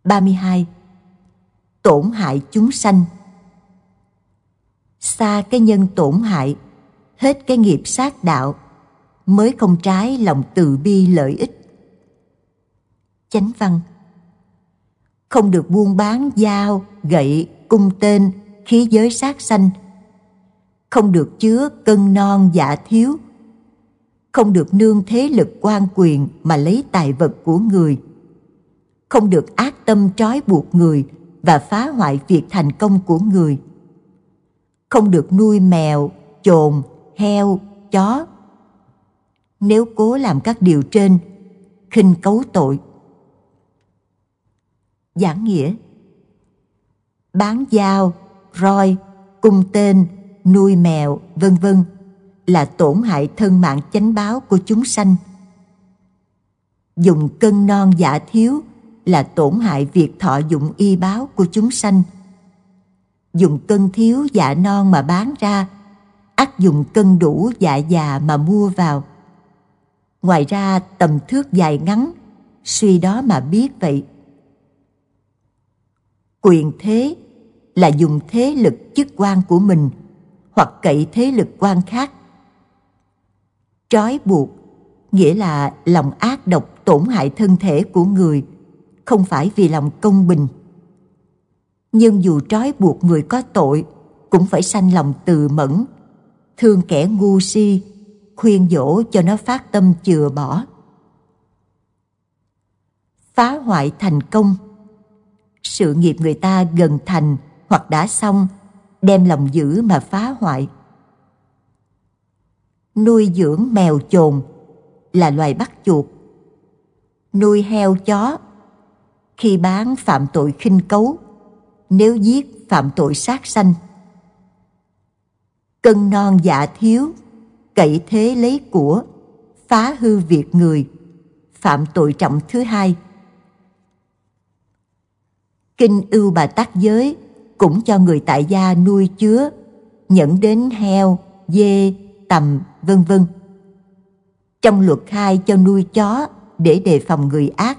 32. Tổn hại chúng sanh. Xa cái nhân tổn hại, hết cái nghiệp sát đạo, mới không trái lòng từ bi lợi ích. Chánh văn. Không được buôn bán dao, gậy, cung tên, khí giới sát sanh. Không được chứa cân non dạ thiếu. Không được nương thế lực quan quyền mà lấy tài vật của người. Không được ác tâm trói buộc người và phá hoại việc thành công của người. Không được nuôi mèo, chồn, heo, chó. Nếu cố làm các điều trên, khinh cấu tội. Giảng nghĩa. Bán dao, roi, cung tên, nuôi mèo, vân vân là tổn hại thân mạng chánh báo của chúng sanh. Dùng cân non dạ thiếu là tổn hại việc thọ dụng y báo của chúng sanh. Dùng cân thiếu dạ non mà bán ra, ắt dùng cân đủ dạ già mà mua vào. Ngoài ra tầm thước dài ngắn, suy đó mà biết vậy. Quyền thế là dùng thế lực chức quan của mình hoặc cậy thế lực quan khác. Trói buộc nghĩa là lòng ác độc tổn hại thân thể của người, không phải vì lòng công bình. Nhưng dù trói buộc người có tội, cũng phải sanh lòng từ mẫn, thương kẻ ngu si, khuyên dỗ cho nó phát tâm chừa bỏ. Phá hoại thành công. Sự nghiệp người ta gần thành hoặc đã xong, đem lòng dữ mà phá hoại. Nuôi dưỡng mèo chồn là loài bắt chuột. Nuôi heo chó, khi bán phạm tội khinh cấu, nếu giết phạm tội sát sanh. Cân non dạ thiếu, cậy thế lấy của, phá hư việc người, phạm tội trọng thứ hai. Kinh Ưu Bà Tát Giới cũng cho người tại gia nuôi chứa, nhẫn đến heo, dê, tằm, vân vân. Trong luật khai cho nuôi chó để đề phòng người ác.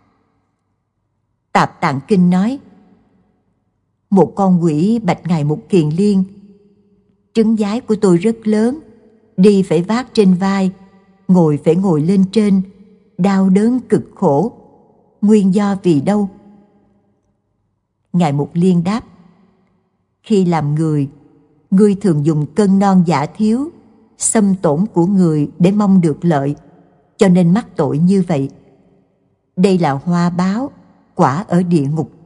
Tạp Tạng Kinh nói: một con quỷ bạch Ngài Mục Kiền Liên, trứng giái của tôi rất lớn, đi phải vác trên vai, ngồi phải ngồi lên trên, đau đớn cực khổ. Nguyên do vì đâu? Ngài Mục Liên đáp: khi làm người, ngươi thường dùng cân non dạ thiếu, xâm tổn của người để mong được lợi, cho nên mắc tội như vậy. Đây là hoa báo, quả ở địa ngục